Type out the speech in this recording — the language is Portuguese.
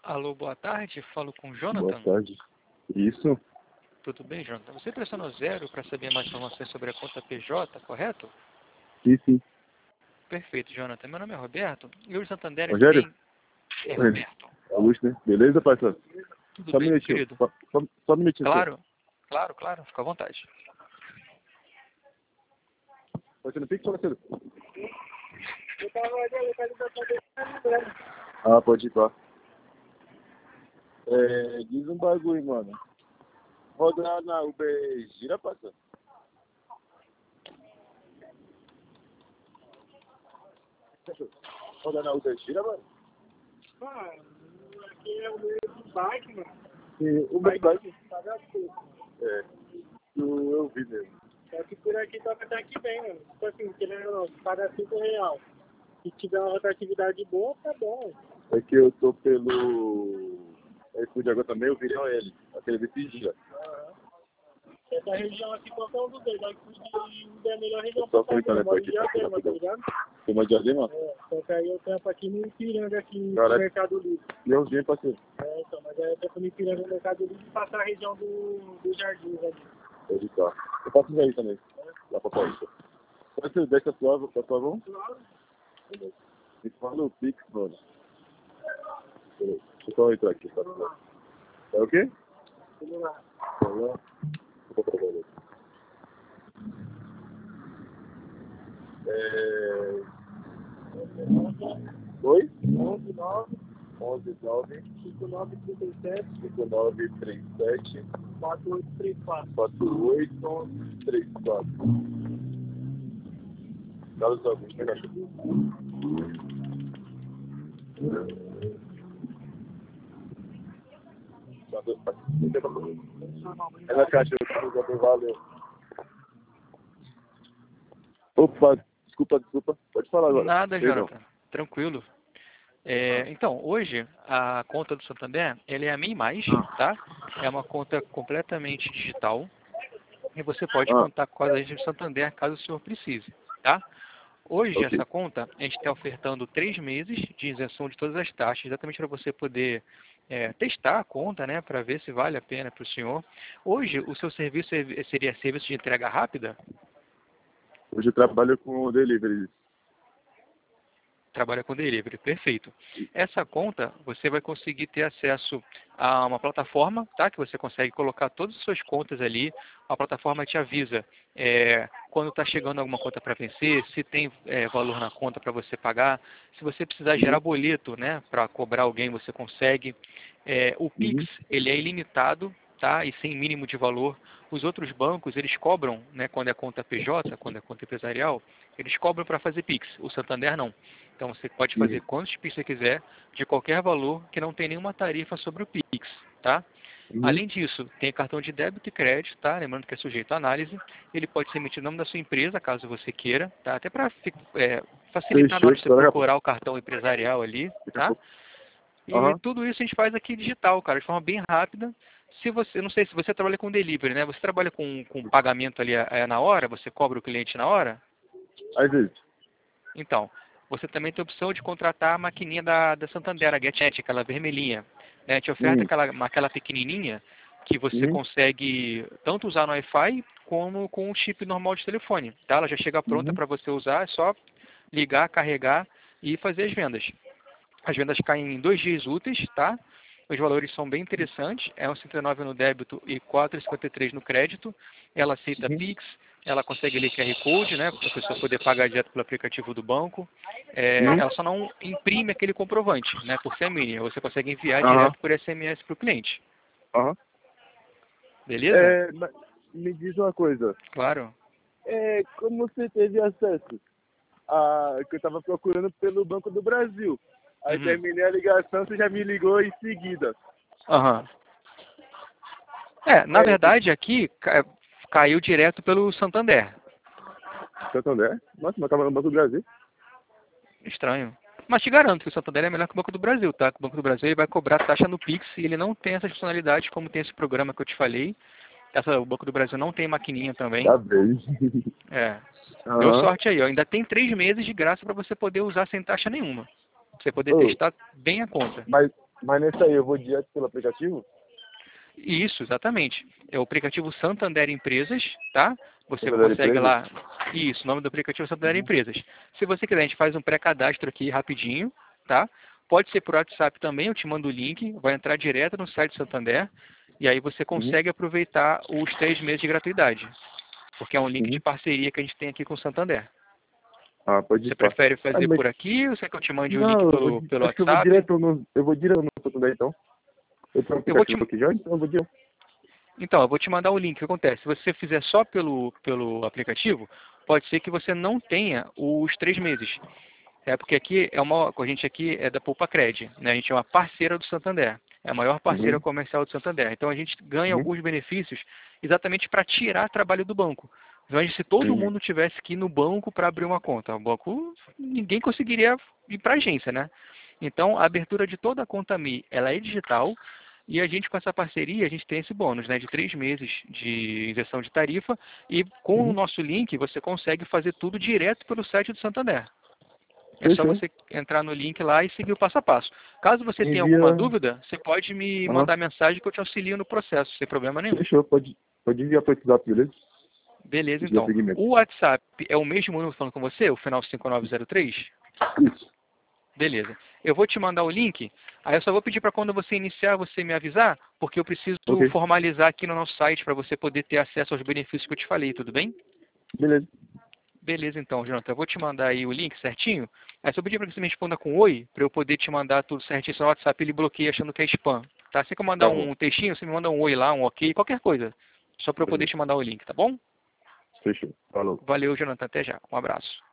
Alô, boa tarde. Falo com o Boa Jonathan. tarde. Isso? Tudo bem, Jonathan? Você pressionou zero para saber mais informações sobre a conta PJ, correto? Sim, sim. Perfeito, Jonathan. Meu nome é Roberto e o Santander ele Rogério? tem... É, Roberto. Augusto, né? Beleza, parceiro? Tudo Só um bem, meu minutinho. querido? Só um minutinho. Claro, claro. Fica à vontade. Pode ser no Pix, parceiro? Ah, pode ir, pá. Diz um bagulho, mano. Rodar na Uber gira, parceiro? Rodar na Uber gira, mano? Aqui é o meio do bike, mano. Sim, o meu bike. Paga tudo. Eu vi mesmo. Só que por aqui toca até que bem, mano. Tipo assim, querendo ou não, paga R$5. Se tiver uma rotatividade boa, tá bom. É que eu tô pelo... iFood agora também, eu virei ele. Aquele desse gira. Essa região aqui, qualquer um dos dois. Aqui é a melhor região Só pra comentando fazer. aqui, Eu moro em Diadema, tá ligado? Tem uma diadema? Só que aí eu tampo aqui no Ipiranga, aqui no Caralho. Mercado Livre. E eu vi, parceiro. Então, mas aí eu tampo no Ipiranga, no Mercado Livre, e passar a região do Jardim, ali. Pode estar. Eu posso ver aí também. Lá pra Paulista. Pode ser 10 da tua mão? Claro. Me fala o Pix, mano. Deixa eu só entrar aqui, tá? É o quê? Vamos lá. Vamos lá. Vou provar ali. Oi? 11-9 5937 5937 4834. 4834. Carlos Augusto, né, cachorro? É na caixa, eu tava usando, valeu. Opa, desculpa. Pode falar agora. Nada, Perdão. Jonathan. Tranquilo. Então, hoje, a conta do Santander, ela é a MEI+, tá? É uma conta completamente digital e você pode contar com a gente do Santander caso o senhor precise, tá? Hoje, Ok. essa conta, a gente está ofertando 3 meses de isenção de todas as taxas, exatamente para você poder testar a conta, né, para ver se vale a pena para o senhor. Hoje, o seu serviço seria serviço de entrega rápida? Hoje eu trabalho com delivery. Trabalha com delivery, perfeito. Essa conta, você vai conseguir ter acesso a uma plataforma, tá? Que você consegue colocar todas as suas contas ali. A plataforma te avisa quando está chegando alguma conta para vencer, se tem valor na conta para você pagar. Se você precisar gerar boleto, né, para cobrar alguém, você consegue. O Pix, ele é ilimitado, tá? E sem mínimo de valor. Os outros bancos, eles cobram, né, quando é conta PJ, quando é conta empresarial, eles cobram para fazer Pix. O Santander não. Então você pode fazer quantos Pix você quiser, de qualquer valor, que não tem nenhuma tarifa sobre o Pix, tá? Além disso, tem cartão de débito e crédito, tá? Lembrando que é sujeito à análise. Ele pode ser emitido em nome da sua empresa, caso você queira, tá? Até para facilitar na hora de você procurar o cartão empresarial ali, tá? E tudo isso a gente faz aqui digital, cara, de forma bem rápida. Se você, não sei se você trabalha com delivery, né? Você trabalha com pagamento ali na hora? Você cobra o cliente na hora? Às vezes. Então, você também tem a opção de contratar a maquininha da Santander, a GetNet, aquela vermelhinha. Né? Te oferta aquela pequenininha que você consegue tanto usar no Wi-Fi como com um chip normal de telefone. Tá? Ela já chega pronta para você usar, é só ligar, carregar e fazer as vendas. As vendas caem em 2 dias úteis, tá? Os valores são bem interessantes, é um 109 no débito e 4,53 no crédito. Ela aceita Pix, ela consegue ler QR Code, né, para a pessoa poder pagar direto pelo aplicativo do banco. Ela só não imprime aquele comprovante, né, por ser mínimo. Você consegue enviar direto por SMS para o cliente. Beleza? Mas me diz uma coisa. Claro. Como você teve acesso? Que eu estava procurando pelo Banco do Brasil. Aí terminei a ligação, você já me ligou em seguida. Na verdade, aqui caiu direto pelo Santander. Santander? Nossa, mas estava no Banco do Brasil. Estranho. Mas te garanto que o Santander é melhor que o Banco do Brasil, tá? O Banco do Brasil ele vai cobrar taxa no Pix e ele não tem essas funcionalidades como tem esse programa que eu te falei. O Banco do Brasil não tem maquininha também. Tá bem. Deu sorte aí, ó. Ainda tem 3 meses de graça para você poder usar sem taxa nenhuma. Pra você poder testar bem a conta. Mas nesse aí eu vou direto pelo aplicativo? Isso, exatamente. É o aplicativo Santander Empresas, tá? Você Santander consegue Empresas? lá. Isso, o nome do aplicativo é Santander Empresas. Se você quiser, a gente faz um pré-cadastro aqui rapidinho, tá? Pode ser por WhatsApp também, eu te mando o link, vai entrar direto no site Santander, e aí você Uhum. consegue aproveitar os 3 meses de gratuidade, porque é um link de Uhum. parceria que a gente tem aqui com o Santander. Ah, pode Você ir, pá. prefere Ah, fazer mas... por aqui ou você quer que eu te mande o Não, link pelo acho que WhatsApp? eu vou direto no Santander, então. Eu tenho um Eu vou te, aplicativo aqui já, então eu vou direto. Então, eu vou te mandar o link. O que acontece? Se você fizer só pelo aplicativo, pode ser que você não tenha os 3 meses. É porque aqui a gente aqui é da Poupa Cred, né? A gente é uma parceira do Santander. É a maior parceira Uhum. comercial do Santander. Então a gente ganha Uhum. alguns benefícios exatamente para tirar trabalho do banco. Então, se todo Uhum. mundo tivesse que ir no banco para abrir uma conta, o banco ninguém conseguiria ir para a agência, né? Então a abertura de toda a conta Mi, ela é digital. E a gente, com essa parceria, a gente tem esse bônus, né, de 3 meses de isenção de tarifa. E com o Uhum. nosso link, você consegue fazer tudo direto pelo site do Santander. É só Fechou. você entrar no link lá e seguir o passo a passo. Caso você tenha Envia. alguma dúvida, você pode me Aham. mandar mensagem que eu te auxilio no processo, sem problema nenhum. Fechou. Pode enviar para o WhatsApp, beleza? Beleza, Vou te dar então. seguimento. O WhatsApp é o mesmo número falando com você, o final 5903? Isso. Beleza. Eu vou te mandar o link, aí eu só vou pedir para quando você iniciar, você me avisar, porque eu preciso Ok. formalizar aqui no nosso site para você poder ter acesso aos benefícios que eu te falei, tudo bem? Beleza. Beleza, então, Jonathan. Eu vou te mandar aí o link certinho. Aí só pedir para que você me responda com oi, para eu poder te mandar tudo certinho. Seu WhatsApp ele bloqueia achando que é spam. Tá? Assim que eu mandar Tá bom. um textinho, você me manda um oi lá, um ok, qualquer coisa. Só para eu poder Beleza. te mandar o link, tá bom? Fechou. Falou. Valeu, Jonathan. Até já. Um abraço.